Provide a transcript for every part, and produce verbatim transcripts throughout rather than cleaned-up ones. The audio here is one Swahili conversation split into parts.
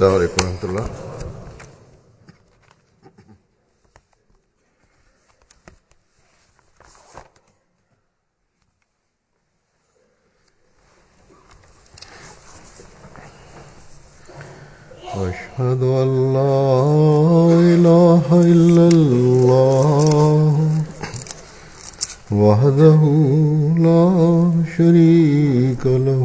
السلام عليكم ورحمة الله. أشهد أن لا إله إلا الله وحده لا شريك له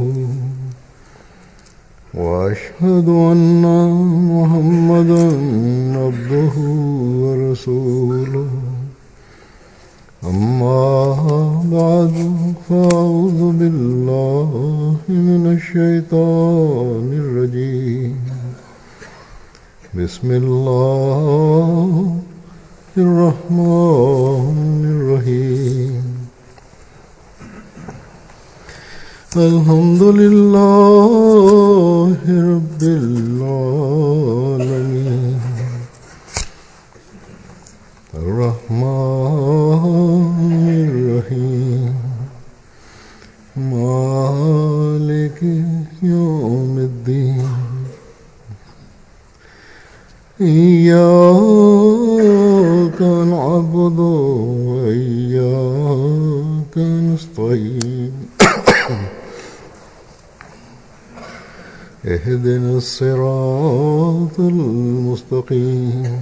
وأشهد أن محمدا عبده ورسوله أما بعد فأعوذ بالله من الشيطان الرجيم بسم الله الرحمن الرحيم الحمد لله رب العالمين الرحمن الرحيم مالك يوم الدين إياك نعبد وإياك نستعين اهدنا الصراط المستقيم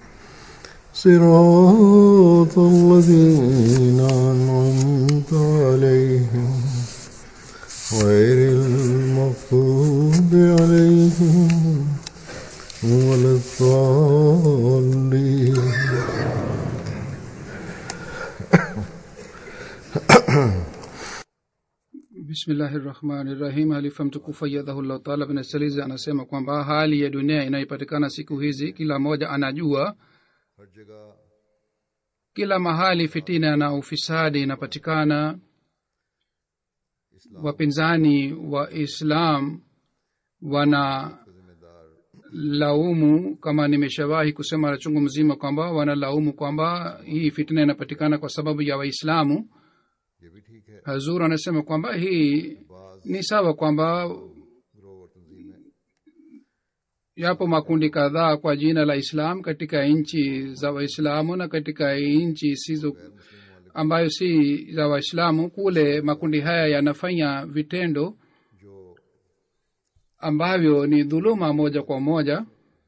صراط الذين أنعمت عليهم غير المغضوب عليهم ولا الضالين. Bismillahirrahmanirrahim. Halifa mtukufu ayyadhahullahu ta'ala bin Salizi anasema kwamba hali ya dunia inayopatikana siku hizi, kila mmoja anajua kila mahali fitina na ufisadi inapatikana. Wapinzani wa Islam wana laumu, kama nimeshawahi kusema na chungu mzima, kwamba wanalaumu kwamba hii fitina inapatikana kwa sababu ya Waislamu. Hazur anasema kwamba hii ni sawa, kwamba yapo makundi kadhaa kwa jina la Islam katika nchi za Waislamu na katika nchi sizo ambayo si za Waislamu. Kule makundi haya yanafanya vitendo ambavyo ni dhuluma moja kwa moja,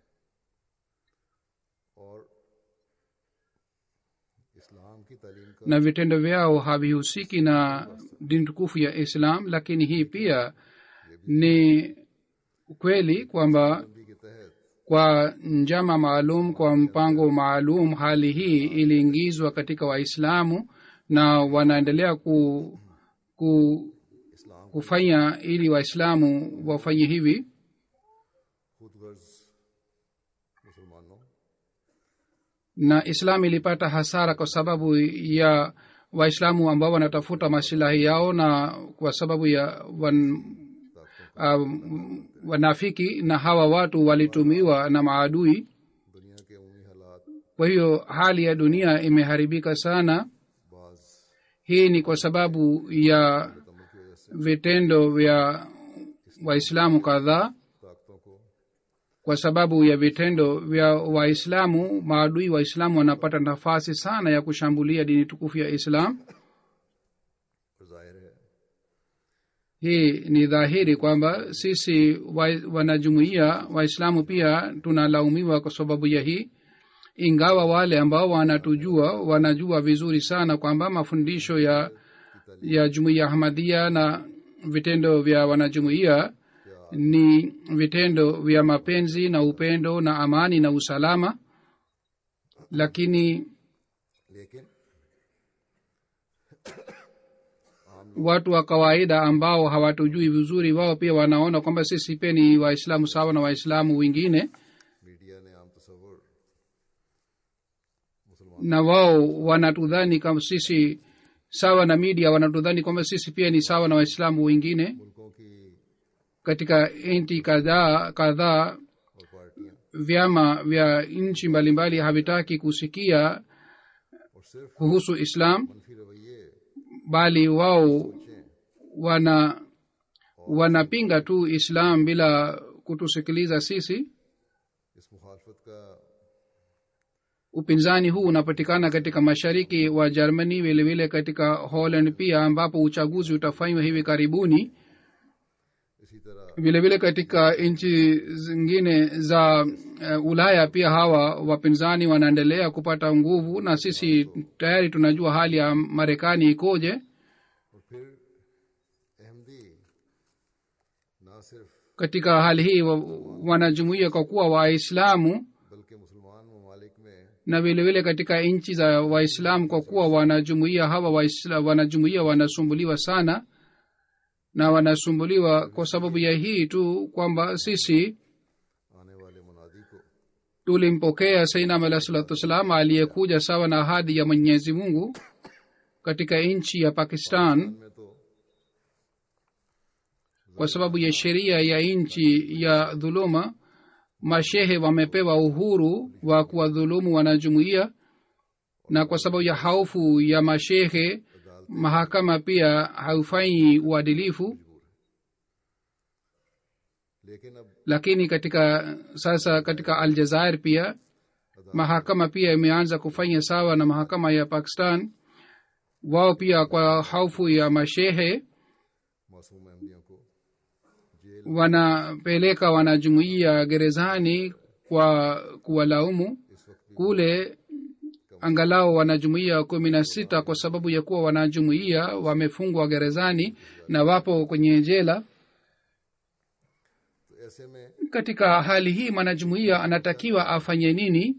na vitendo vyao havihusiki na dini tukufu ya Islam. Lakini hii pia ni kweli kwamba kwa njama maalum, kwa mpango maalum, hali hii iliingizwa katika Waislamu na wanaendelea ku, ku kufanya ili Waislamu wafanye hivi. Na Islam ilipata hasara kwa sababu ya Waislamu ambao wanatafuta maslahi yao, na kwa sababu ya wan, uh, wanafiki, na hawa watu walitumiwa na maadui. Kwa hiyo hali ya dunia imeharibika sana. Hii ni kwa sababu ya vitendo vya Waislamu kadhaa. Kwa sababu ya vitendo vya Waislamu, maadui Waislamu wanapata nafasi sana ya kushambulia dini tukufu ya Islam. Hii ni dhahiri kwamba sisi wa, wanajumuiya Waislamu pia tunalaumiwa kwa sababu ya hii, ingawa wale ambao wanatujua wanajua vizuri sana kwamba mafundisho ya ya Jumuiya Ahmadiyya na vitendo vya wanajumuiya ni vitendo vya mapenzi na upendo na amani na usalama. Lakini watu wa kawaida ambao hawatujui vizuri, wao pia wanaona kwamba sisi pia ni Waislamu sawa na Waislamu wengine, na wao wanatudhani kama sisi sawa na media, wanatudhani kwamba sisi pia ni sawa na Waislamu wengine. Katika nchi kadhaa kadhaa vyama vya nchi mbalimbali havitaki kusikia kuhusu Islam, bali wao wana wanapinga tu Islam bila kutusikiliza sisi. इस मुखालफत का Upinzani huu unapatikana katika mashariki wa Germany, vile vile katika Holland pia, ambapo uchaguzi utafanywa hivi karibuni. इसी तरह Vile vile katika nchi zingine za uh, Ulaya pia hawa wapinzani wanaendelea kupata nguvu, na sisi tayari tunajua hali ya Marekani ikoje. और फिर अहमदी ना सिर्फ Katika hali hii wa- wanajumuia kwa kuwa Waislamu, बल्कि मुसलमान ममालिक में na vile vile katika nchi za Waislamu kwa kuwa wanajumuia hawa Waislamu wanajumuia wanasumbuliwa sana, na wanasumbuliwa kwa sababu ya hii tu kwamba sisi आने वाले मुनादी को tulimpokea Sayyidina Alayhi Salatu Wasalam aliyekuja sawa na ahadi ya Mwenyezi Mungu katika nchi ya Pakistan. में तो Kwa sababu ya sheria ya nchi ya dhuluma, mashehe wamepewa uhuru wa kuwadhulumu wanajumuia, na kwa sababu ya hofu ya mashehe mahakama pia haufanyi uadilifu. लेकिन अब Lakini katika sasa katika Aljazair pia mahakama pia imeanza kufanya sawa na mahakama ya Pakistan. Wao pia kwa hofu ya mashehe मासूम अहमदियों को jail wanapeleka wanajumuia gerezani kwa kuwalaumu. इस वक्त भी Kule angalau wanajumuia kumi na sita kwa sababu ya kuwa wanajumuia wamefungwa gerezani na wapo kwenye jela. तो ऐसे में Katika hali hii mwanajumuia anatakiwa afanye nini?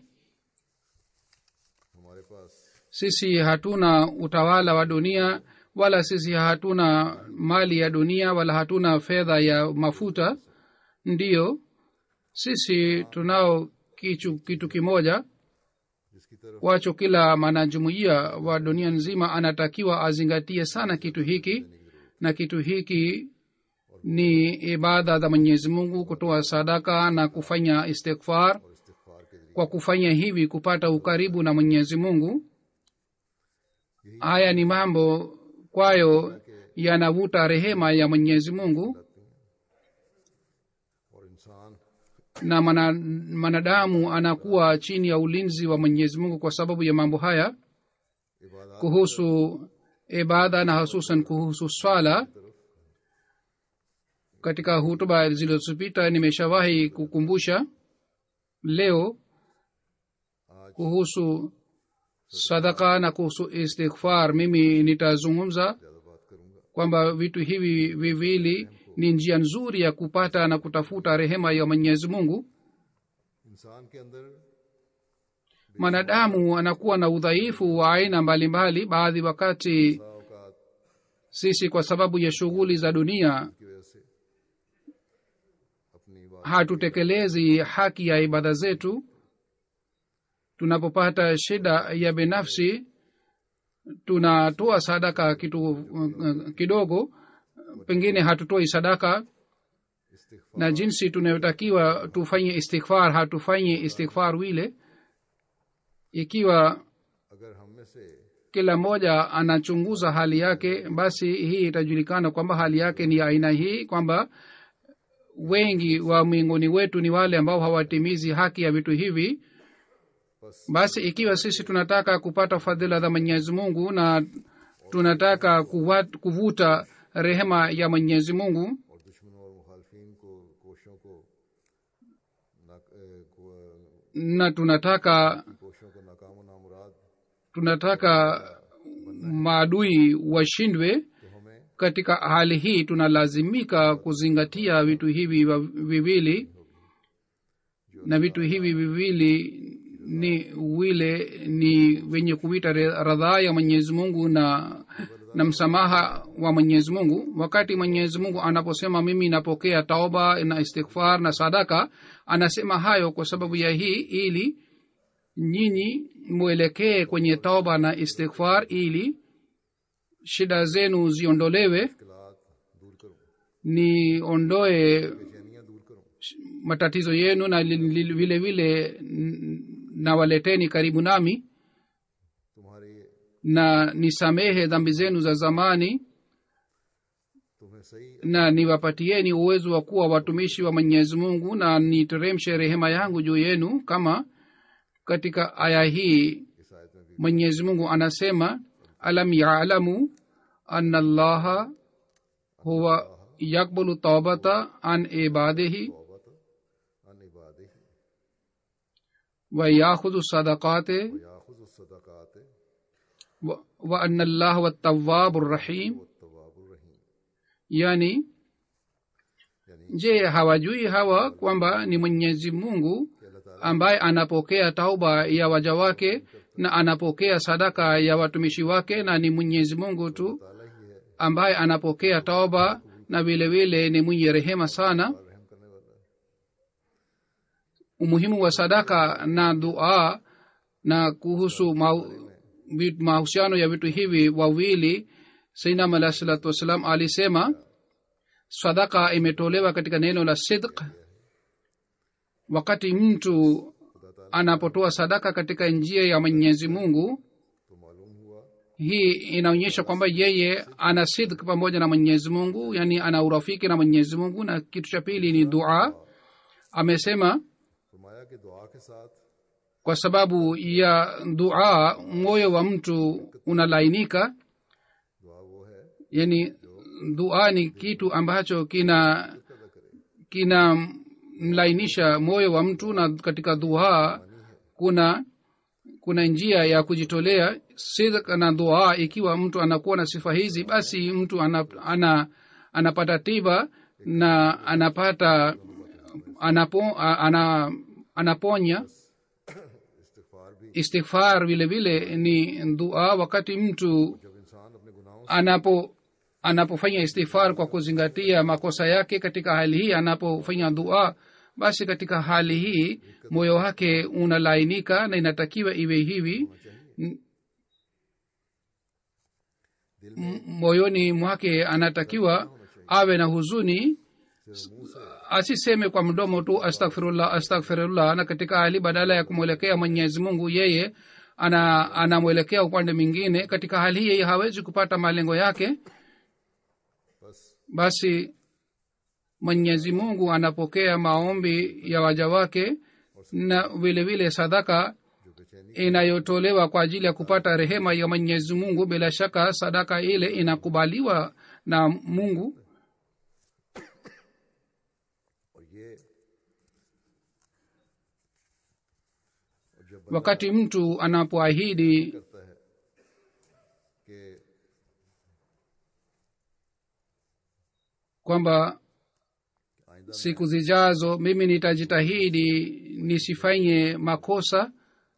हमारे पास Sisi hatuna utawala wa dunia, wala sisi hatuna mali ya dunia, wala hatuna fedha ya mafuta. Ndiyo, sisi tunao kitu, kitu kimoja जिसकी तरफ kwacho kila mwanajumuia wa dunia nzima anatakiwa azingatie sana kitu hiki, na kitu hiki ni ibada za Mwenyezi Mungu, kutoa sadaka na kufanya istighfar. इस्तिग़फ़ार के जरिए Kwa kufanya hivi kupata ukaribu na Mwenyezi Mungu. Haya ni mambo kwayo yanavuta rehema ya Mwenyezi Mungu, और इंसान na mana- mwanadamu anakuwa chini ya ulinzi wa Mwenyezi Mungu kwa sababu ya mambo haya. इबादत Kuhusu ibada na hususan kuhusu swala, katika hutuba zilizopita nimeshawahi kukumbusha. Leo kuhusu sadaka na kuhusu istighfar mimi nitazungumza ज़्यादा बात करूंगा kwamba vitu hivi viwili ni njia nzuri ya kupata na kutafuta rehema ya Mwenyezi Mungu. इंसान के अंदर Mwanadamu anakuwa na udhaifu wa aina mbalimbali. Baadhi wakati औकात sisi kwa sababu ya shughuli za dunia की वजह से अपनी बात hatutekelezi haki ya ibada zetu. Tunapopata shida ya binafsi tunatoa sadaka kitu uh, kidogo, pengine hatutoi sadaka, इस्तिग़फ़ार na jinsi tunayotakiwa tufanye istighfar hatufanye istighfar wile. Ikiwa अगर हम में से kila mmoja anachunguza hali yake, basi hii itajulikana kwamba hali yake ni aina hii, kwamba wengi wa miongoni wetu ni wale ambao hawatimizi haki ya vitu hivi. Basi ikiwa sisi tunataka kupata fadhila za Mwenyezi Mungu na tunataka kuvat, kuvuta rehema ya Mwenyezi Mungu, और दुश्मनों और मुखालफीन को कोशिशों को ना ए, को- na tunataka कोशिशों को नाकाम और नामुराद tunataka maadui washindwe, तो हमें katika hali hii tunalazimika kuzingatia vitu hivi wa- viwili, na vitu hivi viwili ni wile ni wenye kuita radhaa ya Mwenyezi Mungu na na msamaha wa Mwenyezi Mungu. Wakati Mwenyezi Mungu anaposema mimi napokea tauba na istighfar na sadaka, anasema hayo kwa sababu ya hii, ili nyinyi mwelekee kwenye tauba na istighfar, ili shida zenu ziondolewe, मुश्किलात दूर करूं, niondoe बेचैनियां दूर करूं, matatizo yenu, na li- li- vile vile n- nawaleteni karibu nami, तुम्हारे na nisamehe dhambi zenu za zamani, तुम्हें सही na niwapatieni uwezo wa kuwa watumishi wa Mwenyezi Mungu na niteremshe rehema yangu juu yenu. Kama katika aya hii इस आयत में भी Mwenyezi Mungu anasema alam ya'lamu anna allaha huwa yakbulu tawbata an ibadihi तौबत अन इबादिही wa yakhudhu sadaqati याखुज़ु सदक़ात wa, wa anna allaha huwa tawwabur rahim. तवाबुर रहीम Yani यानी je hawajui hawa kwamba ni Mwenyezi Mungu कि अल्लाह ताला ambaye anapokea tauba ya waja wake na anapokea sadaka ya watumishi wake, na ni Mwenyezi Mungu tu ताला ही है ambaye anapokea tauba na vile vile ni mwenye rehema sana. और रहम करने वाला है Umuhimu wa sadaka na dua na kuhusu mahusiano ya vitu hivi wawili, Sayyidina Muhammad sallallahu alaihi wasallam alisema sadaka imetolewa katika neno la sidq. Wakati mtu anapotoa sadaka katika njia ya Mwenyezi Mungu, तो मालूम हुआ hii inaonyesha kwamba yeye ana sidq pamoja na Mwenyezi Mungu, yani ana urafiki na Mwenyezi Mungu. Na kitu cha pili ni dua. Amesema फरमाया कि दुआ के साथ kwa sababu ya dua moyo wa mtu unalainika. दुआ वो है Yani dua ni kitu ambacho kina कदा करे kina mlainisha moyo wa mtu, na katika dua kuna kuna njia ya kujitolea. Sidq na dua, ikiwa mtu anakuwa na sifa hizi, basi mtu ana, ana, anapata tiba na anapata anapo, ana, anaponya. इस्तिग़फ़ार भी Istighfar vile vile ni dua. Wakati mtu जब इंसान अपने गुनाहों से anapo anapofanya istighfar kwa kuzingatia makosa yake, katika hali hii anapofanya dua, basi katika hali hii moyo wake unalainika, na inatakiwa iwe hivi. M- m- moyoni mwake anatakiwa awe na huzuni, asiseme kwa mdomo tu astaghfirullah astaghfirullah, na katika hali badala ya kumwelekea Mwenyezi Mungu yeye ana anamwelekea upande mwingine. Katika hali hii yeye hawezi kupata malengo yake. बस Basi Mwenyezi Mungu anapokea maombi ya waja wake, na vile vile sadaka जो बेचैनी inayotolewa kwa ajili ya kupata rehema ya Mwenyezi Mungu, bila shaka sadaka ile inakubaliwa na Mungu. और ये और जब बंदा Wakati mtu anapoahidi करता है कि kwamba आइंदा siku zijazo mimi nitajitahidi nisifanye makosa,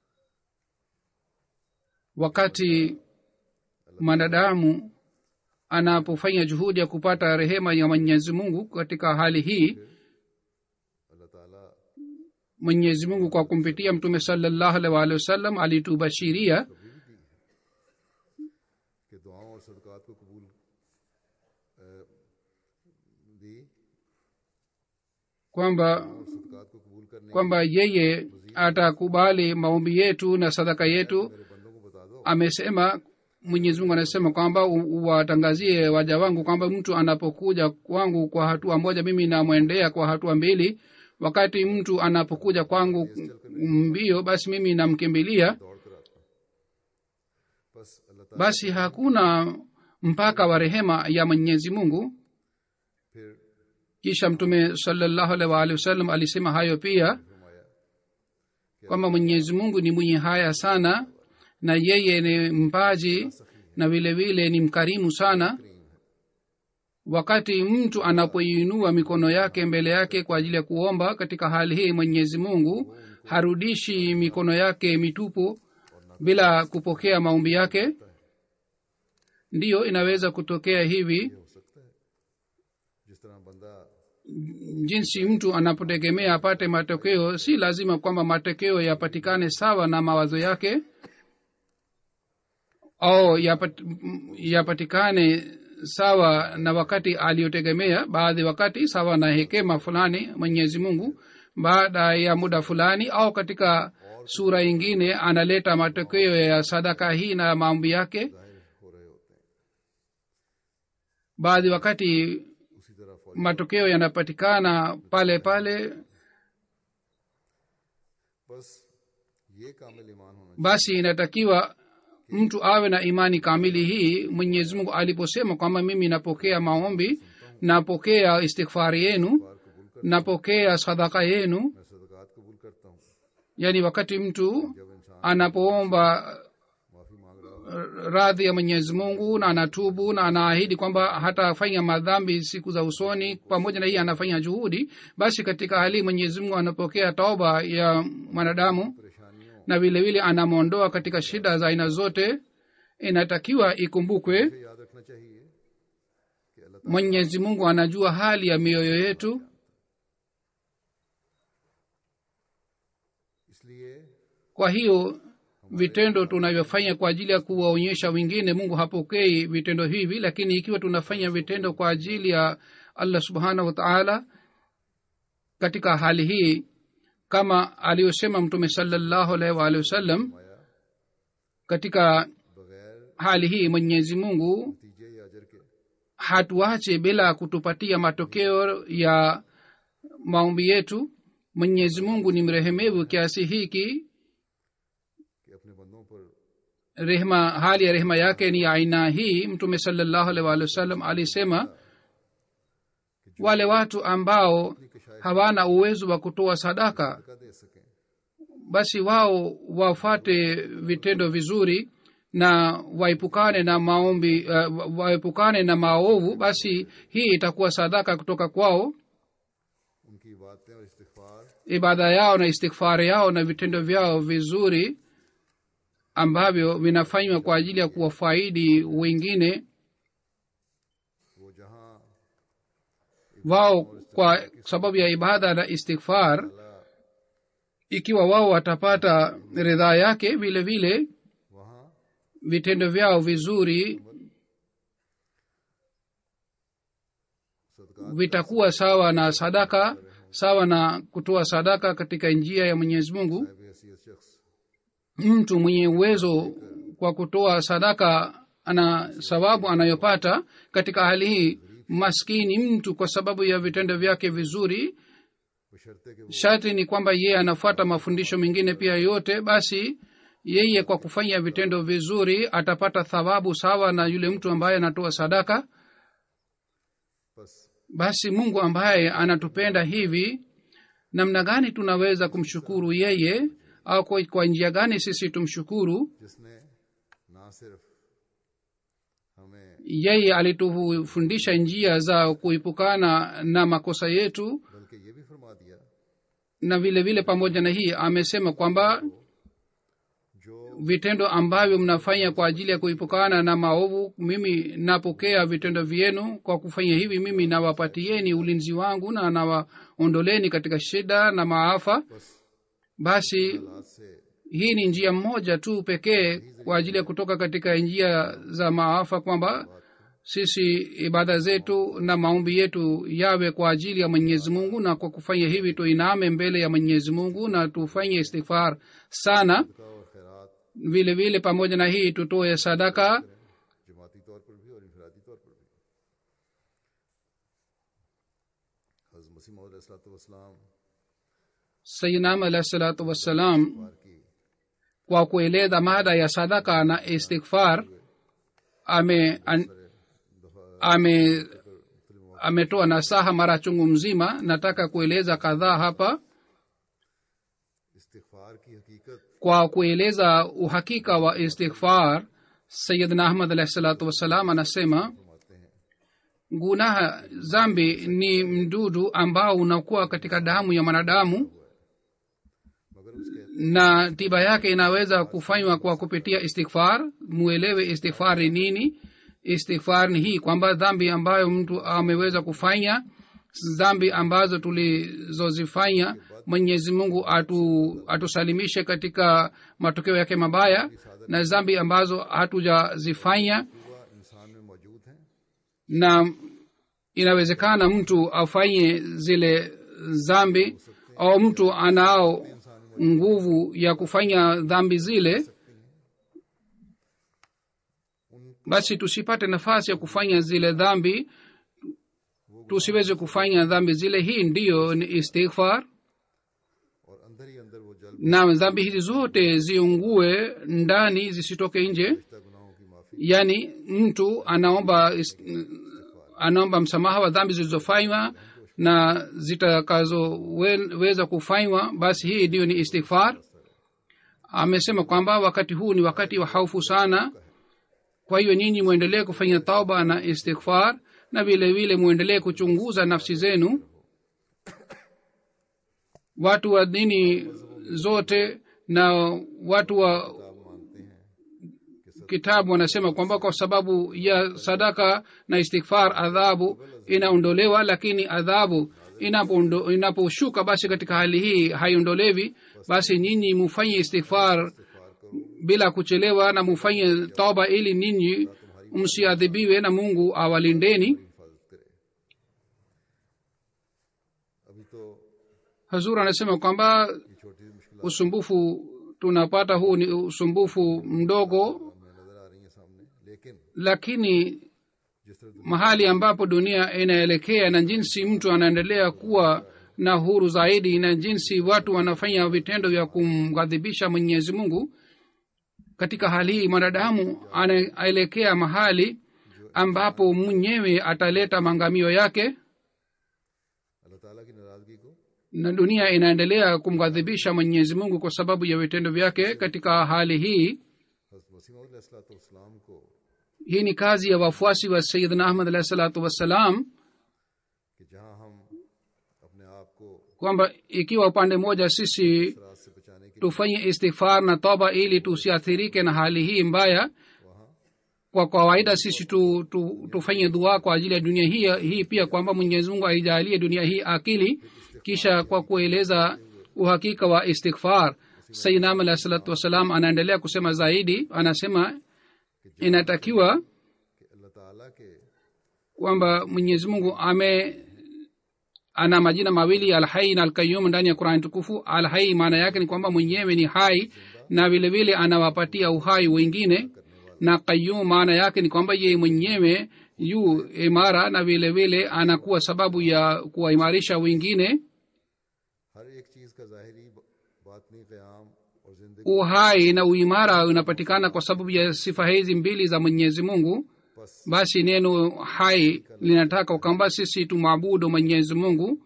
wakati mwanadamu anapofanya juhudi ya kupata rehema ya Mwenyezi Mungu, katika hali hii अल्लाह ताला Mwenyezi Mungu kwa kumpitia Mtume sallallahu alaihi wasallam alitubashiria कि दुआओं और सदक़ात को कबूल अ, दी kwamba और सदक़ात को कबूल करने kwamba yeye atakubali maombi yetu na sadaka yetu. मेरे बंदों को बता दो Amesema, Mwenyezi Mungu anasema kwamba u- uwatangazie waja wangu kwamba mtu anapokuja kwangu kwa hatua moja, mimi namwendea kwa hatua mbili. Wakati mtu anapokuja kwangu mbio, basi mimi namkimbilia. दौड़ कर आता हूं। बस अल्लाह ताला Basi hakuna mpaka wa rehema ya Mwenyezi Mungu. फिर Kisha Mtume sallallahu alaihi wasallam alisema hayo pia, फरमाया kwamba Mwenyezi Mungu ni mwenye haya sana, na yeye ni mpaji na vile vile ni mkarimu sana. Wakati mtu anapoinua mikono yake mbele yake kwa ajili ya kuomba, katika hali hii Mwenyezi Mungu harudishi mikono yake mitupu bila kupokea maombi yake. Ndiyo, inaweza kutokea hivi हो सकता है जिस तरह बंदा jinsi mtu anapotegemea apate matokeo, si lazima kwamba matokeo yapatikane sawa na mawazo yake au yapat, yapatikane sawa na wakati aliyotegemea. Baadhi wakati sawa na hekima fulani Mwenyezi Mungu, baada ya muda fulani au katika sura ingine analeta matokeo ya sadaka hii na maombi yake. जाहिर हो रहे होते हैं Baadhi wakati matokeo yanapatikana pale pale, बस ये कामिल ईमान होना basi inatakiwa mtu awe na imani kamili hii. Mwenyezi Mungu aliposema kwamba mimi napokea maombi, napokea istighfari yenu, चाहिए, कबूल कर, napokea sadaka yenu, मैं सदकात कबूल करता हूँ, yani wakati mtu जब इंसान anapoomba माफी मांग रहा हो, radhi ya Mwenyezi Mungu na anatubu na anaahidi kwamba hatafanya madhambi siku za usoni, pamoja na hii anafanya juhudi, basi katika hali Mwenyezi Mungu anapokea tauba ya mwanadamu परेशानियों na vile vile anamwondoa katika shida za aina zote. Inatakiwa ikumbukwe से याद रखना चाहिए कि अल्लाह ताला Mwenyezi Mungu anajua hali ya mioyo yetu, इसलिए kwa hiyo vitendo tunavyofanya kwa ajili ya kuwaonyesha wengine, Mungu hapokei vitendo hivi. Lakini ikiwa tunafanya vitendo kwa ajili ya Allah subhanahu wa ta'ala, katika hali hii kama aliyosema Mtume sallallahu alaihi wa alihi wasallam, katika बगैर hali hii Mwenyezi Mungu नतीजे या अजर के hatuache bila kutupatia matokeo ya maombi yetu. Mwenyezi Mungu ni mrehemevu kiasi hiki, कि अपने बंदों पर rehema, hali ya rehema yake ni aina hii. Mtume sallallahu alaihi wa sallam alisema, wale watu ambao hawana uwezo wa kutoa sadaka, का दे सकें, basi wao wafate vitendo vizuri na waepukane na maombi, uh, waepukane na maovu, basi hii itakuwa sadaka kutoka kwao. उनकी बातें और इस्तिग़फ़ार Ibada yao na istighfari yao na vitendo vyao vizuri ambavyo vinafanywa kwa ajili ya kuwafaidi wengine, वो जहाँ wao kwa sababu ya ibada na istighfar, ikiwa wao watapata ridhaa yake, vile vile वहाँ vitendo vyao vizuri सदका vitakuwa sawa na sadaka, sawa na kutoa sadaka katika njia ya Mwenyezi Mungu. हैसियत शख्स Mtu mwenye uwezo kwa kutoa sadaka ana sababu anayopata. Katika hali hii maskini mtu, kwa sababu ya vitendo vyake vizuri, बशर्ते कि वो sharti ni kwamba yeye anafuata mafundisho mengine pia yote, basi yeye kwa kufanya vitendo vizuri atapata thawabu sawa na yule mtu ambaye anatoa sadaka. बस Basi Mungu ambaye anatupenda hivi, namna gani tunaweza kumshukuru yeye, au kwa, kwa njia gani sisi tumshukuru जिसने ना सिर्फ हमें yeye? Alitufundisha njia za kuepukana na makosa yetu, बल्कि ये भी फरमा दिया na vile vile pamoja na hii amesema kwamba जो vitendo ambavyo mnafanya kwa ajili ya kuepukana na maovu, mimi napokea vitendo vyenu. Kwa kufanya hivi mimi nawapatieni ulinzi wangu na nawaondoleni katika shida na maafa. Basi हालात से hii ni njia moja tu pekee kwa ajili ya kutoka katika njia za maafa, kwamba sisi ibada zetu na maombi yetu yawe kwa ajili ya Mwenyezi Mungu, na kwa kufanya hivi tuiname mbele ya Mwenyezi Mungu na tufanye istighfar sana. सदका और खैरात Vile vile pamoja na hii tutoe sadaka, जमाती तौर पर भी और इनफरादी तौर पर भी। हज़रत मसीह मौद अलैहिस्सलाम Sayyidina alayhi salatu wassalam बार की kwa kueleza mada ya sadaka na istighfar ame an, ame ametoa nasaha mara chungu mzima. Nataka kueleza kadhaa hapa. इस्तिग़फ़ार की हकीकत Kwa kueleza uhakika wa istighfar, Sayyidina Ahmad alayhi salatu wassalam anasema, फरमाते हैं gunaha zambi ni mdudu ambao unakuwa katika damu ya mwanadamu, मगर उसके na tiba yake inaweza kufanywa kwa kupitia istighfar. Muelewe istighfar ni nini. Istighfar ni hii kwamba dhambi ambayo mtu ameweza kufanya, dhambi ambazo tulizozifanya, Mwenyezi Mungu atu, atusalimishe katika matokeo yake mabaya, na dhambi ambazo hatujazifanya, हुआ इंसान में मौजूद हैं na inawezekana mtu afanye zile dhambi, au mtu anao nguvu ya kufanya dhambi zile, basi tusipate nafasi ya kufanya zile dhambi. tusiweze kufanya dhambi zile. Hii ndiyo ni istighfar. और अंदर ही अंदर वो जल na dhambi hizi zote ziungue ndani, zisitoke nje. गुनाहों की माफी yani mtu anaomba anaomba msamaha wa dhambi zilizofanywa na zitakazoweza kufanywa, basi hii ndiyo ni istighfar. Amesema kwamba wakati huu ni wakati wa hofu sana, kwa hiyo nyinyi muendelee kufanya tauba na istighfar, na vile vile muendelee kuchunguza nafsi zenu. Watu wa dini zote na watu wa kitabu wanasema kwamba kwa sababu ya sadaka na istighfar adhabu inaondolewa, lakini adhabu inaposhuka inapo basi katika hali hii haiondolewi. Basi nyinyi mufanye istighfar bila kuchelewa na mufanye tauba ili ninyi msiadhibiwe na Mungu awalindeni. Hazur anasema kwamba usumbufu tunapata huu ni usumbufu mdogo, lakini mahali ambapo dunia inaelekea na jinsi mtu anaendelea kuwa na huru zaidi na jinsi watu wanafanya vitendo vya kumghadhibisha Mwenyezi Mungu, katika hali hii mwanadamu anaelekea mahali ambapo mwenyewe ataleta mangamio yake na dunia inaendelea kumghadhibisha Mwenyezi Mungu kwa sababu ya vitendo vyake. Katika hali hii, hii ni kazi ya wafuasi wa Sayyidina Ahmad alayhi salatu wassalam, kwamba ikiwa upande mmoja sisi tufanye istighfar na toba ili tusiathirike na hali hii mbaya, kwa kawaida sisi tu, tu, tufanye dua kwa ajili ya dunia hii hii pia kwamba Mwenyezi Mungu aijalie dunia hii akili. Kisha kwa kueleza uhakika wa istighfar, Sayyidina Ahmad alayhi salatu wassalam anaendelea kusema zaidi. Anasema inatakiwa kwamba Mwenyezi Mungu ame ana majina mawili, al-Hayy na al-Qayyum, ndani ya Qur'an tukufu. Al-Hayy maana yake ni kwamba mwenyewe ni hai na vile vile anawapatia uhai wengine, na Qayyum maana yake ni kwamba yeye mwenyewe yu imara na vile vile anakuwa sababu ya kuwaimarisha wengine. Uhai na uimara unapatikana kwa sababu ya sifa hizi mbili za Mwenyezi Mungu. Basi neno hai linataka kwamba sisi tumwabudu Mwenyezi Mungu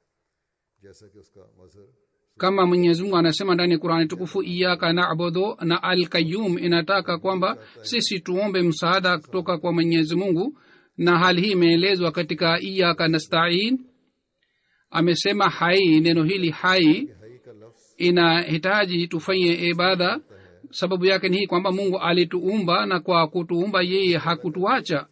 kama Mwenyezi Mungu anasema ndani ya Qur'ani tukufu, iyyaka na'budu, na al-Qayyum inataka kwamba sisi tuombe msaada kutoka kwa Mwenyezi Mungu, na hali hii imeelezwa katika iyyaka nasta'in. Amesema hai, neno hili hai inahitaji tufanye ibada. Sababu yake ni hii kwamba Mungu alituumba, na kwa kutuumba yeye hakutuacha.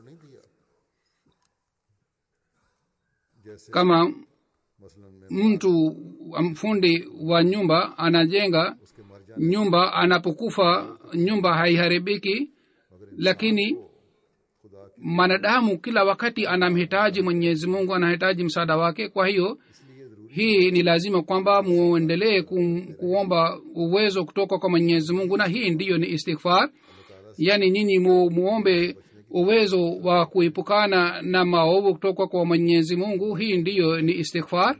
Kama mtu mfundi wa nyumba anajenga nyumba, anapokufa nyumba haiharibiki, lakini manadamu kila wakati anamhitaji Mwenyezi Mungu, anahitaji msaada wake. Kwa hiyo hii ni lazima kwamba muendelee kuomba uwezo kutoka kwa Mwenyezi Mungu, na hii ndiyo ni istighfar. Yani nyinyi mu, muombe uwezo wa kuepukana na maovu kutoka kwa Mwenyezi Mungu, hii ndiyo ni istighfar.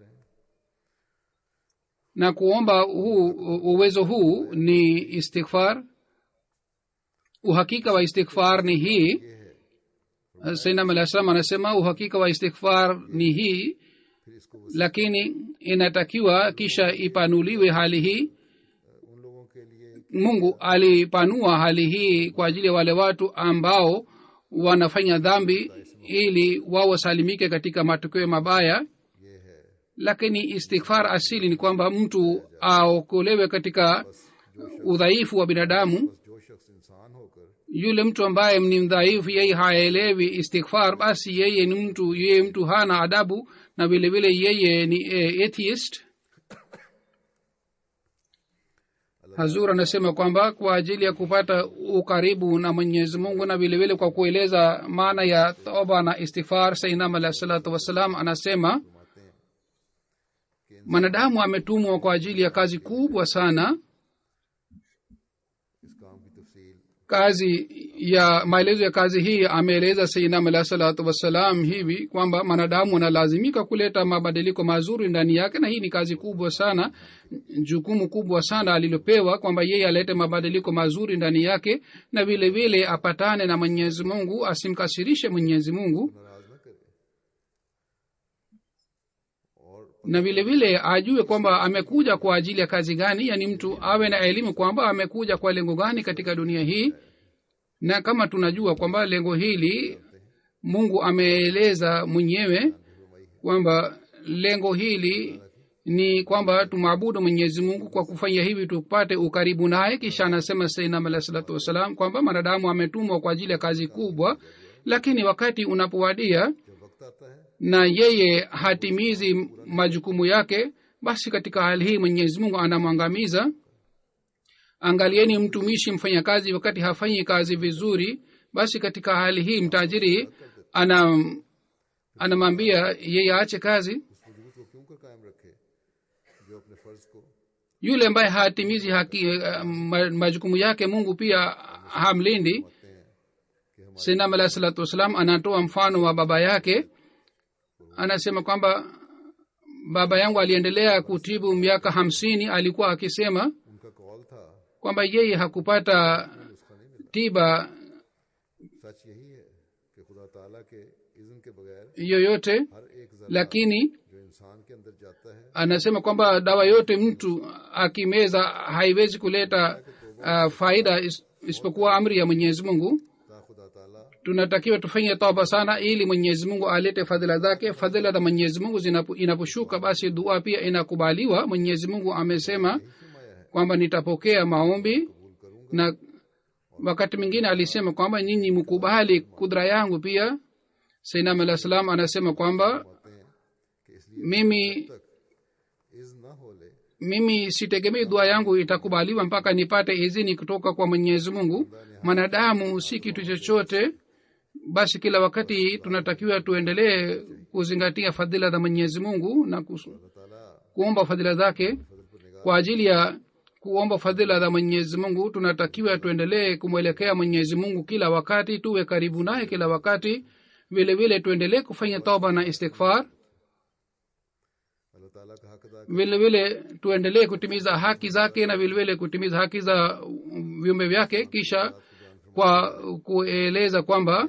Na kuomba huu uwezo huu ni istighfar. Uhakika wa istighfar ni hii. Sayyidina Malasam anasema uhakika wa istighfar ni hii, lakini inatakiwa kisha ipanuliwe hali hii. Mungu alipanua hali hii kwa ajili ya wale watu ambao wanafanya dhambi ili wao wasalimike katika matokeo mabaya. Lakini istighfar asili ni kwamba mtu aokolewe katika udhaifu wa binadamu. Yule mtu ambaye ni mdhaifu, yeye haelewi istighfar, basi yeye ni mtu yeye mtu hana adabu, na vile vile yeye ni atheist. Hazur anasema kwamba kwa ajili ya kupata ukaribu na Mwenyezi Mungu na vile vile kwa kueleza maana ya toba na istighfar, Sayyidina alayhi salatu wasalam anasema manadamu ametumwa kwa ajili ya kazi kubwa sana. kazi ya maelezo ya kazi hii ameeleza sayyidina alayhi salatu wassalam hivi kwamba mwanadamu analazimika kuleta mabadiliko mazuri ndani yake, na hii ni kazi kubwa sana, jukumu kubwa sana alilopewa kwamba yeye alete mabadiliko mazuri ndani yake, na vile vile apatane na Mwenyezi Mungu, asimkasirishe Mwenyezi Mungu, na vile vile ajue kwamba amekuja kwa ajili ya kazi gani. Yani mtu awe na elimu kwamba amekuja kwa lengo gani katika dunia hii, na kama tunajua kwamba lengo hili Mungu ameeleza mwenyewe kwamba lengo hili ni kwamba tumwabudu Mwenyezi Mungu, kwa kufanya hivi tupate ukaribu naye. Kisha anasema sayyidina alayhi salatu wasalam kwamba mwanadamu ametumwa kwa ajili ya kazi kubwa, lakini wakati unapowadia na yeye hatimizi majukumu yake, basi katika hali hii Mwenyezi Mungu anamwangamiza. Angalieni mtumishi mfanyakazi wakati hafanyi kazi vizuri, basi katika hali hii mtajiri ana anamwambia yeye aache kazi. Yule ambaye hatimizi haki majukumu yake, Mungu pia hamlindi. Sayyidina alayhi salatu wasalam anatoa mfano wa baba yake, anasema kwamba baba yangu aliendelea kutibu miaka hamsini. Alikuwa akisema kwamba yeye hakupata tiba yoyote, lakini anasema kwamba dawa yote mtu akimeza haiwezi kuleta uh, faida isipokuwa amri ya Mwenyezi Mungu. Tunatakiwa tufanye toba sana ili Mwenyezi Mungu alete fadhila zake. Fadhila za Mwenyezi Mungu inaposhuka, basi dua pia inakubaliwa. Mwenyezi Mungu amesema kwamba nitapokea maombi, na wakati mwingine alisema kwamba nyinyi mkubali kudra yangu pia. Sayyidina alayhi salam anasema kwamba mimi mimi sitegemei dua yangu itakubaliwa mpaka nipate idhini kutoka kwa Mwenyezi Mungu. Mwanadamu si kitu chochote, basi kila wakati tunatakiwa tuendelee kuzingatia fadhila za Mwenyezi Mungu na kuomba fadhila zake. Kwa ajili ya kuomba fadhila za Mwenyezi Mungu tunatakiwa tuendelee kumwelekea Mwenyezi Mungu kila wakati, tuwe karibu naye kila wakati. Vile vile tuendelee kufanya toba na istighfar. Vile vile tuendelee kutimiza haki zake na vile vile kutimiza haki za viumbe vyake. Kisha kwa kueleza kwamba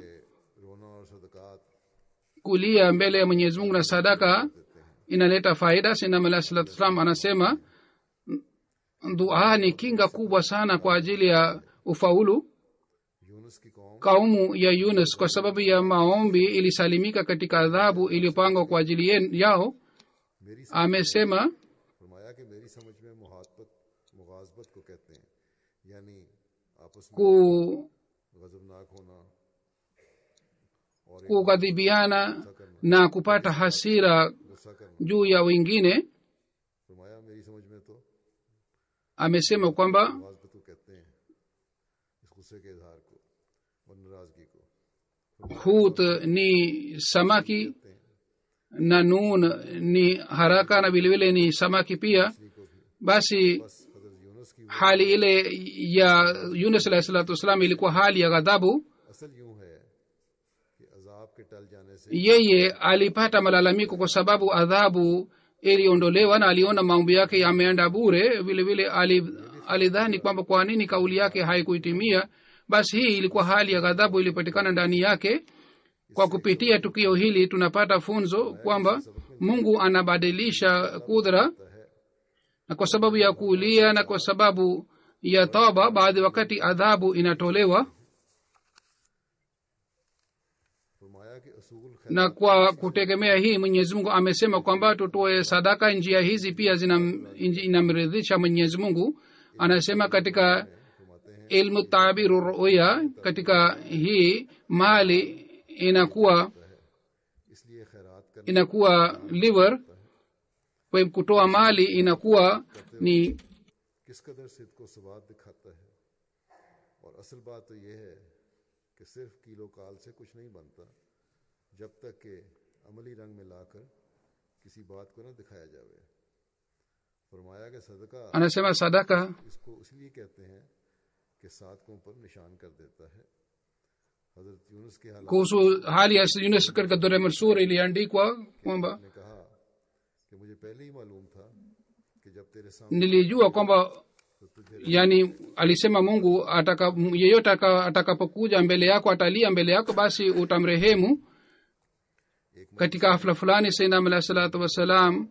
kulia mbele ya Mwenyezi Mungu na sadaka inaleta faida, Sayyidina alayhi salatu wasallam anasema dua ni kinga kubwa sana kwa ajili ya ufaulu. Kaumu ya Yunus kwa sababu ya maombi ilisalimika katika adhabu iliyopangwa kwa ajili yao. Amesema ku kughadhibiana na kupata hasira juu ya wengine. Amesema kwamba Hut ni samaki na Nun ni haraka na vilevile ni samaki pia. Basi hali ile ya Yunus alayhi salatu wasalam ilikuwa hali ya ghadhabu. Yeye alipata malalamiko kwa sababu adhabu iliondolewa na aliona maombi yake yameenda bure. Vile vile alidhani kwamba kwa nini kauli yake haikuitimia. Basi hii ilikuwa hali ya ghadhabu ilipatikana ndani yake. Kwa kupitia tukio hili tunapata funzo kwamba Mungu anabadilisha kudra, na kwa sababu ya kulia na kwa sababu ya toba baadhi wakati adhabu inatolewa. Na kwa kutegemea hii Mwenyezi Mungu amesema kwamba tutoe sadaka. Njia hizi pia zinamridhisha Mwenyezi Mungu. Anasema katika ilmu tabiru ruya, katika hii mali inakuwa inakuwa liver. Kwa kutoa mali inakuwa ni किस कदर सिद्ध को सवाब दिखाता है। और असल बात तो यह है कि सिर्फ किलो काल से कुछ नहीं बनता जब तक कि अमली रंग में लाकर किसी बात को ना दिखाया जाए। फरमाया कि सदका, anasema sadaka इसको इसलिए कहते हैं के साधकों पर निशान कर देता है. हजरत यूनुस के हालात kuhusu hali ya Yunus katika Durra Mansur iliandikwa kwamba ने कहा कि मुझे पहले ही मालूम था कि जब तेरे सामने nilijua kwamba yani alisema Mungu ataka yeyote atakapokuja mbele yako atalia mbele yako basi utamrehemu. Katika hafla fulani Sayyidina Muhammad sallallahu alaihi wasallam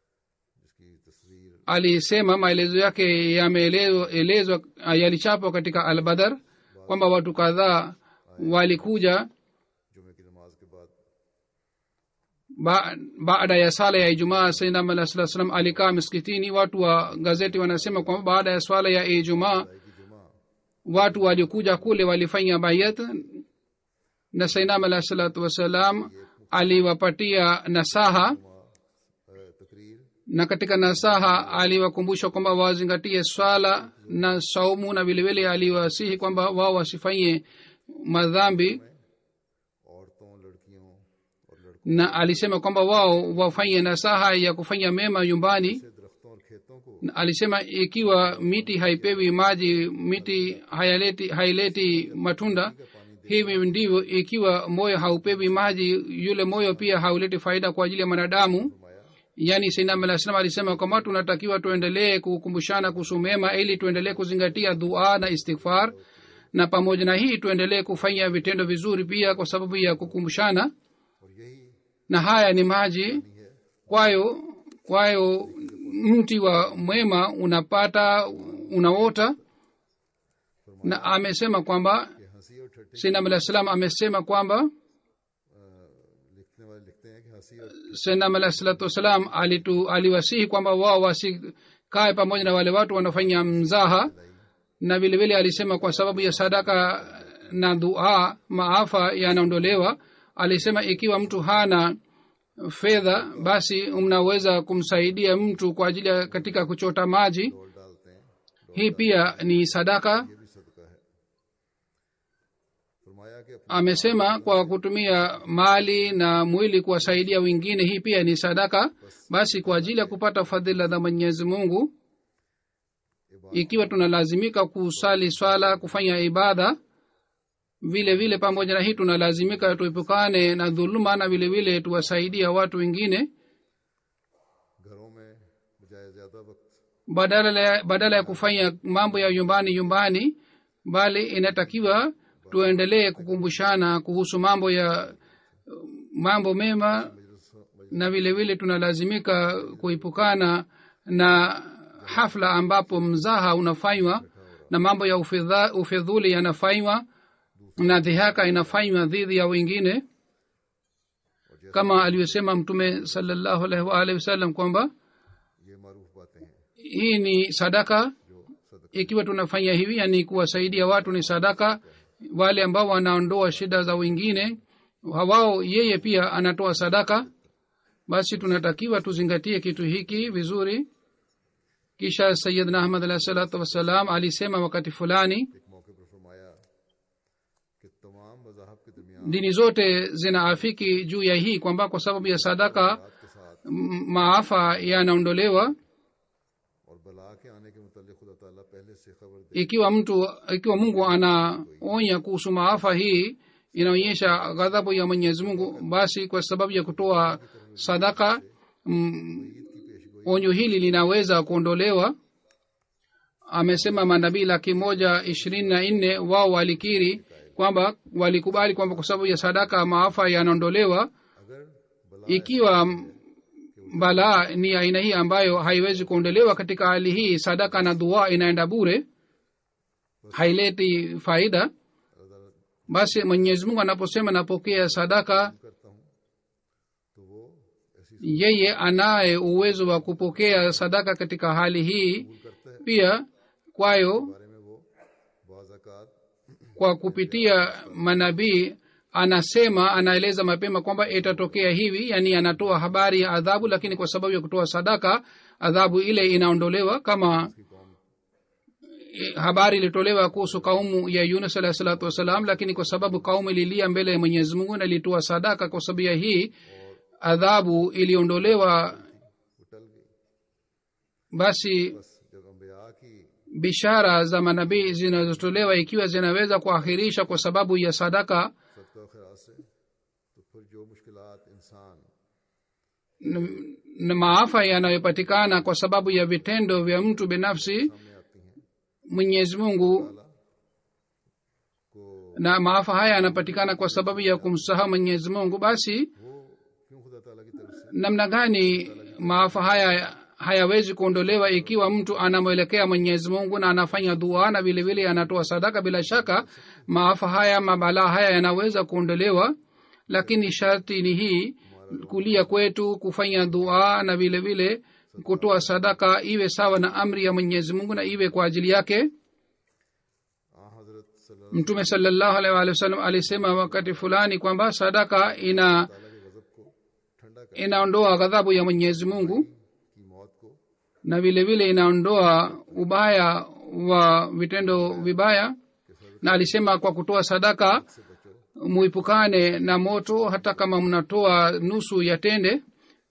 alisema, maelezo yake yameelezwa yalichapwa katika Al-Badr kwamba watu kadhaa walikuja जुमे की नमाज के बाद ba, baada ya sala ya Ijumaa. Sayyidina Muhammad sallallahu alaihi wasallam alikaa msikitini. Watu wa gazeti wanasema kwamba baada ya swala ya Ijumaa watu walikuja kule walifanya bayat, na Sayyidina Muhammad sallallahu alaihi wasallam aliwapatia nasaha, तकरीर na katika nasaha aliwakumbusha kwamba wazingatie swala na saumu, na vile vile aliwasihi kwamba wao wasifanye madhambi, औरतों लड़कियों और लड़कों na alisema kwamba wao wafanye nasaha ya kufanya mema nyumbani. से दरख्तों और खेतों को Na alisema ikiwa miti haipewi maji, miti hayaleti haileti matunda, hivi ndivyo ikiwa moyo haupewi maji, yule moyo pia hauleti faida kwa ajili ya mwanadamu. Yani Sayyidina Muhammad sallallahu alaihi wasallam kwamba tunatakiwa tuendelee kukumbushana kuhusu mema ili tuendelee kuzingatia dua na istighfar, na pamoja na hii tuendelee kufanya vitendo vizuri pia kwa sababu ya kukumbushana. और यही Na haya ni maji, kwayo kwayo mti wa mwema unapata unaota. Na amesema kwamba कि हंसी और ठट्टे Sayyidina Muhammad sallallahu alaihi wasallam amesema kwamba लिखने वाले लिखते हैं कि हंसी और Sayyidina Muhammad sallallahu alaihi wasallam alitu aliwasihi kwamba wao wasikae pamoja na wale watu wanafanya mzaha, na vile vile alisema kwa sababu ya sadaka na dua maafa yanaondolewa. Alisema ikiwa mtu hana fedha basi mnaweza kumsaidia mtu kwa ajili ya katika kuchota maji, डोल डालते हैं, hii pia ni sadaka. ये भी सदका है. फरमाया कि अपने Amesema kwa kutumia mali na mwili kuwasaidia wengine, hii pia ni sadaka. Basi kwa ajili ya kupata fadhila za Mwenyezi Mungu, ikiwa tunalazimika kusali swala, kufanya ibada, vile vile pamoja na hii tunalazimika tuepukane na dhuluma, na vile vile tuwasaidia watu wengine. घरों में बजाय ज्यादा वक्त badala ya, badala ya kufanya mambo ya nyumbani nyumbani, bali inatakiwa tuendelee kukumbushana kuhusu mambo ya mambo mema, na vile vile tunalazimika kuepukana na hafla ambapo mzaha unafanywa na mambo ya ufedha, ufedhuli yanafanywa na dhihaka inafanywa dhidi ya wengine, kama aliyosema Mtume sallallahu alaihi wa alihi wasallam kwamba ये मारूफ बातें हैं hii ni sadaka. जो सदका Ikiwa tunafanya hivi, yani kuwasaidia watu ni sadaka. Wale ambao wanaondoa shida za wengine, wao yeye pia anatoa sadaka. Basi tunatakiwa tuzingatie kitu hiki vizuri. Kisha Sayyidina Ahmad alayhi salatu wassalam alisema wakati fulani, एक मौके पर फरमाया कि तमाम मज़ाहब के दरमियान dini zote zinaafiki juu ya hii kwamba kwa sababu ya sadaka के साथ m- maafa yanaondolewa. और बला के आने के मुतालिक खुदा ताला पहले से खबर दे Ikiwa mtu ikiwa Mungu anaonya kuhusu maafa, hii inaonyesha ghadhabu ya Mwenyezi Mungu. Basi kwa sababu ya kutoa sadaka, mm, onyo hili linaweza kuondolewa. Amesema manabii laki moja ishirini na nne wao walikiri kwamba walikubali kwamba kwa sababu ya sadaka maafa yanaondolewa. अगर बला Ikiwa mm, balaa ni aina hii ambayo haiwezi kuondolewa, katika hali hii sadaka na dua inaenda bure, haileti faida. Basi Mwenyezi Mungu anaposema napokea sadaka, करता हूँ तो वो ऐसी yeye anaye uwezo wa kupokea sadaka katika hali hii करता है pia. Kwayo बारे में वो बाज़ाकात kwa kupitia manabii anasema, anaeleza mapema kwamba itatokea hivi, yani anatoa habari ya adhabu, lakini kwa sababu ya kutoa sadaka adhabu ile inaondolewa. Kama की कौम eh, habari ilitolewa kuhusu kaumu ya Yunus alayhi salatu wasalam, lakini kwa sababu kaumu ililia mbele ya Mwenyezi Mungu na ilitoa sadaka, kwa sababu ya hii adhabu iliondolewa. वो टल गई. Basi बस जब अम्बिया की bishara za manabii zinazotolewa ikiwa zinaweza kuakhirisha kwa sababu ya sadaka सदका खैरात से, तो फिर जो मुश्किलात इंसान na maafa yanayopatikana kwa sababu ya vitendo vya mtu binafsi सामने आती हैं mwenyezi mungu को na maafa haya yanapatikana kwa sababu ya kumsahau mwenyezi mungu, basi वो क्यों खुदा ताला की तरफ से namna gani maafa haya hayawezi kuondolewa ikiwa mtu anamwelekea mwenyezi mungu na anafanya dua na vile vile anatoa sadaka? Bila shaka maafa haya, mabalaa haya yanaweza kuondolewa, lakini sharti ni hii: kulia kwetu, kufanya dua na vile vile kutoa sadaka iwe sawa na amri ya mwenyezi mungu na iwe kwa ajili yake. आ हजरत सल्लल्लाहु Mtume sallallahu alaihi wasallam alisema wakati fulani kwamba sadaka ina ताला के गजब को ठंडा कर inaondoa ghadhabu ya mwenyezi mungu की मौत को na vile vile inaondoa ubaya wa vitendo vibaya, na alisema kwa kutoa sadaka से बचो muipukane na moto hata kama mnatoa nusu ya tende.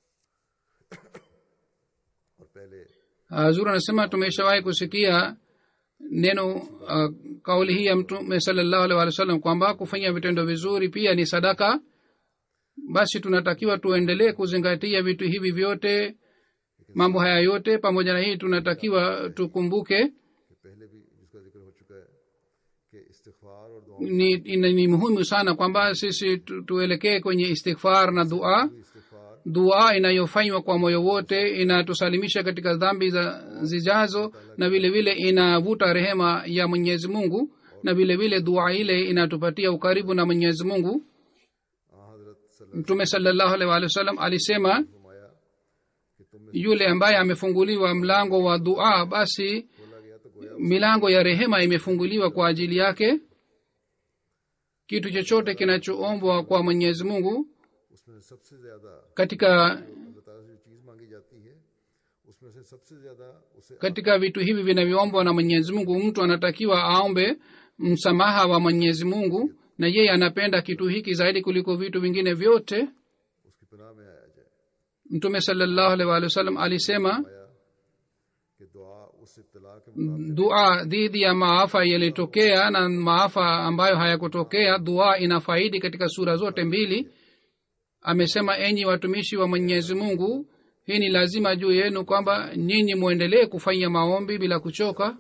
और पहले Hazur anasema tumeshawahi kusikia neno uh, kauli hii ya Mtume sallallahu alaihi wasallam kwamba kufanya vitendo vizuri pia ni sadaka. Basi tunatakiwa tuendelee kuzingatia vitu hivi vyote, mambo haya yote. Pamoja na hii tunatakiwa tukumbuke कि पहले भी जिसका जिक्र हो चुका है कि इस्तिग़फ़ार और दुआ ni, ina- ni muhimu sana kwamba sisi tu, tuelekee kwenye istighfar na dua. इस्तिग़फ़ार Dua inayofanywa kwa moyo wote inatusalimisha katika dhambi za zijazo, na vile vile inavuta rehema ya mwenyezi mungu, na vile vile dua ile inatupatia ukaribu na mwenyezi mungu. आ हजरत सल्लल्लाहु Mtume sallallahu alaihi wasallam alisema, अलैहि वसल्लम फरमाया कि तुम में yule ambaye amefunguliwa mlango wa dua, basi बोला गया तो गोया milango ya rehema imefunguliwa kwa ajili yake. Kitu chochote kinachoombwa kwa mwenyezi mungu उसमें सबसे ज्यादा katika अल्लाह ताला से जो चीज मांगी जाती है उसमें से सबसे ज्यादा उसे katika vitu hivi vinavyoombwa na mwenyezi mungu, mtu anatakiwa aombe msamaha wa mwenyezi mungu, na yeye anapenda kitu hiki zaidi kuliko vitu vingine vyote. उसकी पनाह में आया जाए। Mtume sallallahu alaihi wasallam alisema, आया कि दुआ उस इब्तिला के मुकाबले dua dhidi ya maafa yalitokea na maafa ambayo hayakutokea, dua ina faidi katika sura zote mbili. Amesema, enyi watumishi wa mwenyezi mungu, hii ni lazima juu yenu kwamba nyinyi muendelee kufanya maombi bila kuchoka.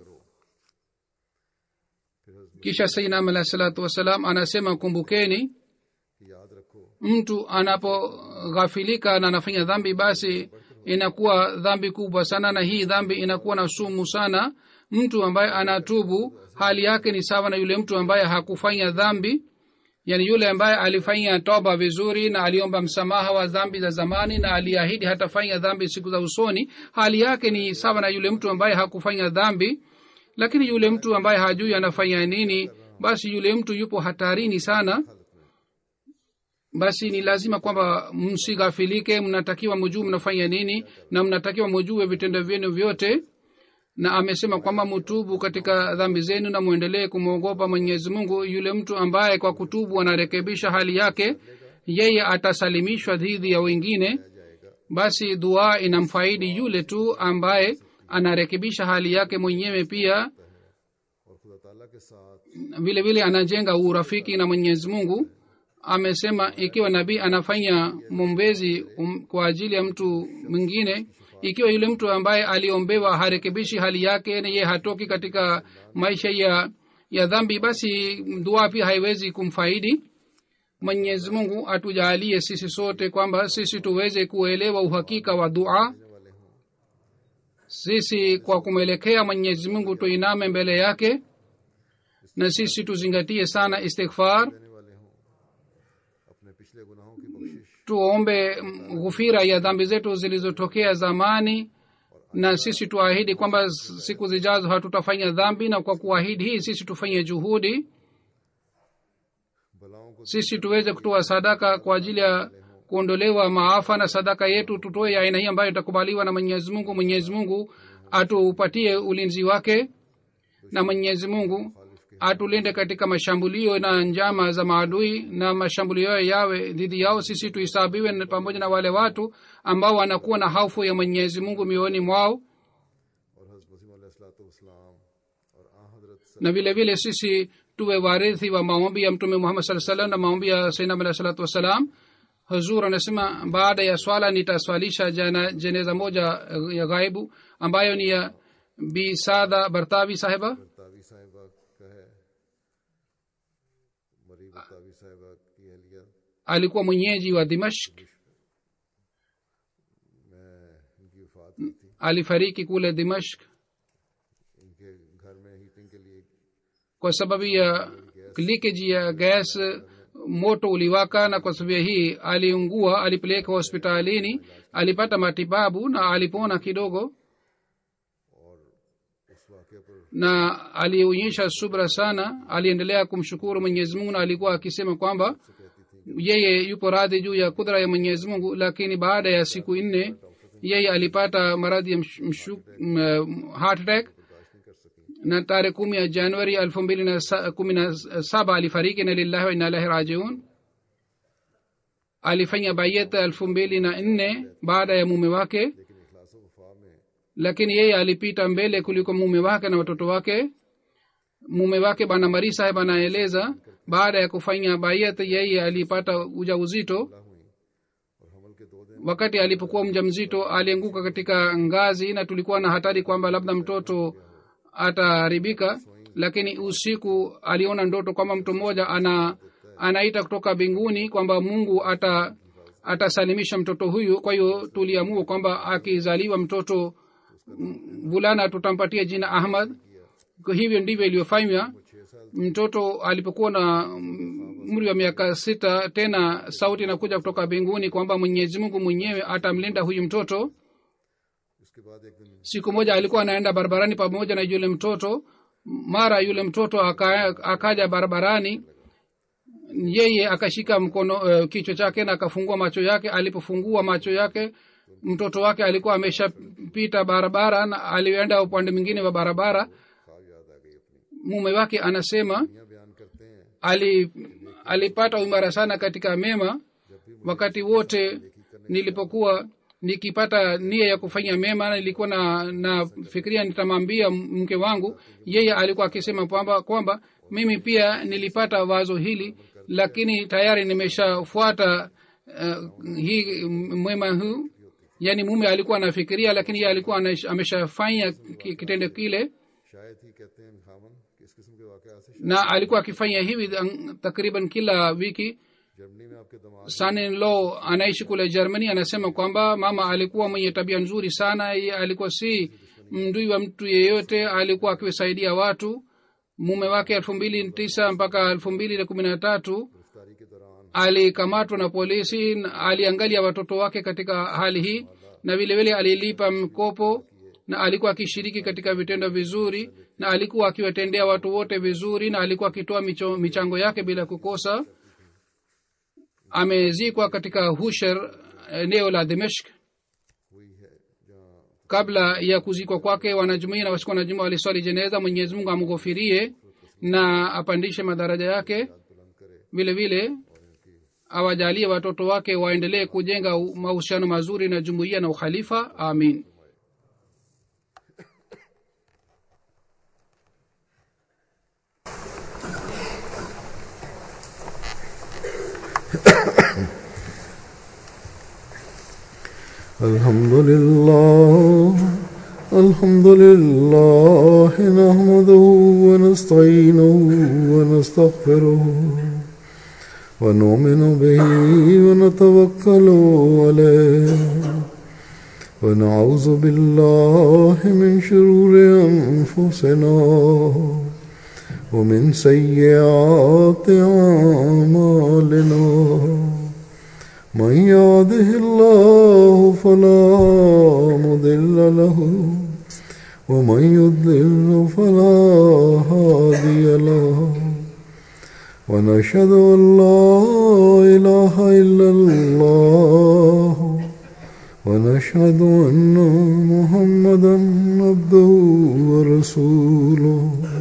फिर हज़रत Kisha sayyidina alayhi salatu wasalam anasema, kumbukeni, की याद रखो mtu anapoghafilika na anafanya dhambi, basi inakuwa dhambi kubwa sana, na hii dhambi inakuwa na sumu sana. Mtu ambaye anatubu hali yake ni sawa na yule mtu ambaye hakufanya dhambi. Yani yule ambaye alifanya toba vizuri na aliomba msamaha wa dhambi za zamani na aliahidi hatafanya dhambi siku za usoni, hali yake ni sawa na yule mtu ambaye hakufanya dhambi. Lakini yule mtu ambaye hajui anafanya nini, basi yule mtu yupo hatarini sana. Basi ni lazima kwamba msighafilike, mnatakiwa mjue mnafanya nini na mnatakiwa mjue vitendo vyenu vyote. Na amesema kwamba mtubu katika dhambi zenu na muendelee kumwogopa mwenyezi mungu. Yule mtu ambaye kwa kutubu anarekebisha hali yake, yeye atasalimishwa dhidi ya wengine. Basi dua inamfaidi yule tu ambaye anarekebisha hali yake mwenyewe, pia और खुदा ताला के साथ vile vile anajenga urafiki na mwenyezi mungu. Amesema ikiwa nabii anafanya mwombezi um, kwa ajili ya mtu mwingine, ikiwa yule mtu ambaye aliombewa harekebishi hali yake na yeye hatoki katika maisha ya ya dhambi, basi dua pia haiwezi kumfaidi. Mwenyezi mungu atujalie sisi sote kwamba sisi tuweze kuelewa uhakika wa dua. Sisi kwa kumwelekea mwenyezi mungu tuiname mbele yake, na sisi tuzingatie sana istighfar. देने वाले हों, अपने पिछले गुनाहों की बख्शिश Tuombe mm, ghufira ya dhambi zetu zilizotokea zamani, na sisi tuahidi kwamba siku zijazo hatutafanya dhambi, na kwa kuahidi hii sisi tufanye juhudi, बलाओं को sisi tuweze kutoa sadaka kwa ajili ya kuondolewa maafa, na sadaka yetu tutoe ya aina hii ambayo itakubaliwa na mwenyezi mungu. Mwenyezi mungu atupatie ulinzi wake, na mwenyezi mungu atulinde katika mashambulio na njama za maadui, na mashambulio yawe dhidi yao. Sisi tuhesabiwe pamoja na wale watu ambao wanakuwa na hofu ya mwenyezi mungu mioyoni mwao. मसीह अलैहिस्सलाम और आ हजरत na vile vile sisi tuwe warithi wa maombi ya mtume Muhammad sallallahu alaihi wasallam na maombi ya sayyidina Muhammad sallallahu alaihi wasallam. Huzur anasema baada ya swala nitaswalisha jana jeneza moja ya ghaibu ambayo ni ya Bi Saada Bartawi sahiba. Bartawi sahiba ka hai Mari Bartawi sahiba ki ahliya alikuwa mwenyeji wa Dimashq. मैं इनकी वफात हुई थी alifariki kule Dimashq इनके घर में हीटिंग के लिए kwa sababu ya leakage ya gas. Moto uliwaka na kwa sababu hii aliungua, alipelekwa hospitalini, alipata matibabu na alipona kidogo, और उस वाक़े पर na alionyesha subra sana. Aliendelea kumshukuru Mwenyezi Mungu na alikuwa akisema kwamba yeye yupo radhi juu ya kudra ya Mwenyezi Mungu. Lakini baada ya siku nne yeye alipata maradhi ya mshu, m, heart attack, na tarehe kumi ya Januari elfu mbili na kumi na saba alifariki. Na lillahi wa inna ilaihi rajiun. Alifanya bayat elfu mbili na nne baada ya mume wake, लेकिन इखलास व वफा में lakini yeye alipita mbele kuliko mume wake na watoto wake. Mume wake bana Mari sahib anaeleza baada ya kufanya bayat yeye alipata ujauzito. हुई और हमल के दो दिन Wakati alipokuwa mjamzito alianguka katika ngazi na tulikuwa na hatari kwamba labda mtoto ataharibika, lakini usiku aliona ndoto kwamba mtu mmoja ana anaita kutoka mbinguni kwamba Mungu ata atasalimisha mtoto huyu. Kwa hiyo tuliamua kwamba akizaliwa mtoto vulana tutampatia jina Ahmad. Kwa hivyo ndivyo iliyofanywa. Mtoto alipokuwa na umri wa miaka sita, tena sauti inakuja kutoka mbinguni kwamba Mwenyezi Mungu mwenyewe atamlinda huyu mtoto. उसके बाद एक दिन Siku moja alikuwa anaenda barabarani pamoja na yule mtoto. Mara yule mtoto aka, akaja barabarani, yeye akashika mkono uh, kichwa chake na akafungua macho yake. Alipofungua macho yake, mtoto wake alikuwa ameshapita barabara na alienda upande mwingine wa barabara. ख्वाब याद आ गई अपनी Mume wake anasema दुनिया बयान करते हैं ali alipata uimara sana katika mema. Wakati wote nilipokuwa nikipata nia ya kufanya mema, nilikuwa na nafikiria nitamwambia mke wangu. Yeye alikuwa akisema kwamba kwamba mimi pia nilipata wazo hili, lakini tayari nimeshafuata uh, hii mwema huu. Yani mume alikuwa anafikiria, lakini yeye alikuwa ameshafanya kitendo kile, शायद ही कहते हैं खामन कि इस किस्म के वाक़यात से na alikuwa akifanya hivi takriban kila wiki. Germany में आपके दमाद Son-in-law anaishi kule Germany anasema kwamba mama alikuwa mwenye tabia nzuri sana. Yeye alikuwa si mdui wa mtu yeyote, alikuwa akiwasaidia watu. Mume wake elfu mbili na tisa mpaka elfu mbili na kumi na tatu गिरफ्तारी के दौरान alikamatwa na polisi. Aliangalia watoto wake katika hali hii, na vile vile alilipa mkopo, na alikuwa akishiriki katika vitendo vizuri, na alikuwa akiwatendea watu wote vizuri, na alikuwa akitoa michango yake bila kukosa. Amezikwa katika Husher, eneo la Dimashq. हुई है जहाँ Kabla ya kuzikwa kwake, wanajumuiya na wasikuwa wanajumuiya waliswali jeneza. Mwenyezi Mungu amghofirie na apandishe madaraja yake, बुलंद करे vile vile awajalie watoto wake waendelee kujenga mahusiano mazuri na jumuiya na ukhalifa. Amin. الحمد لله الحمد لله نحمده ونستعينه ونستغفره ونؤمن به ونتوكل عليه ونعوذ بالله من شرور أنفسنا ومن سيئات أعمالنا من يهده الله فلا مضل له ومن يضلل فلا هادي له ونشهد أن لا إله إلا الله ونشهد أن محمدا عبده ورسوله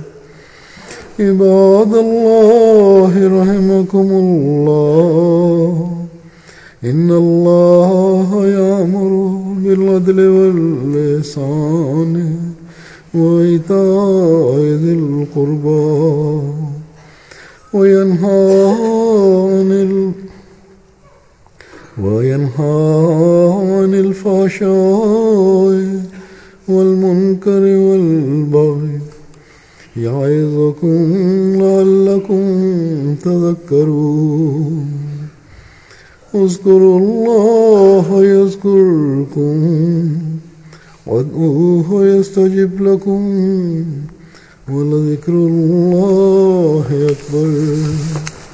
عباد الله رحمكم الله إن الله يأمر بالعدل والإحسان وإيتاء ذي القربى وينهى عن ال وينهى عن الفحشاء والمنكر والبغي يعظكم لعلكم تذكرون اذكروا الله يذكركم وادعوه يستجب لكم ولذكر الله أكبر.